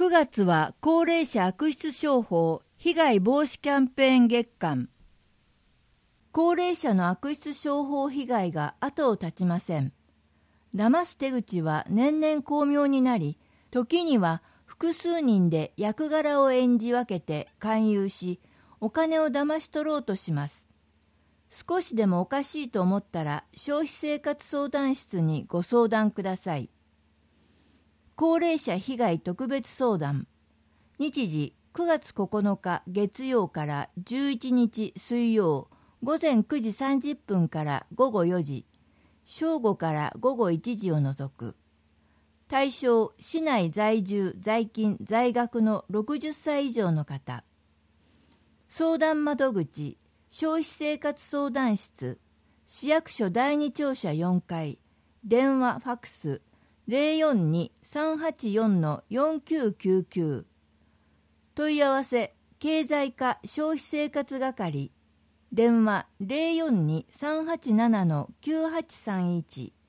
9月は高齢者悪質商法被害防止キャンペーン月間。高齢者の悪質商法被害が後を絶ちません。騙す手口は年々巧妙になり、時には複数人で役柄を演じ分けて勧誘し、お金を騙し取ろうとします。少しでもおかしいと思ったら消費生活相談室にご相談ください。高齢者被害特別相談。日時9月9日月曜から11日水曜午前9時30分から午後4時、正午から午後1時を除く。対象、市内在住在勤在学の60歳以上の方。相談窓口、消費生活相談室、市役所第二庁舎4階、電話ファックス 042-384-4999。問い合わせ、経済課消費生活係、電話 042-387-9831。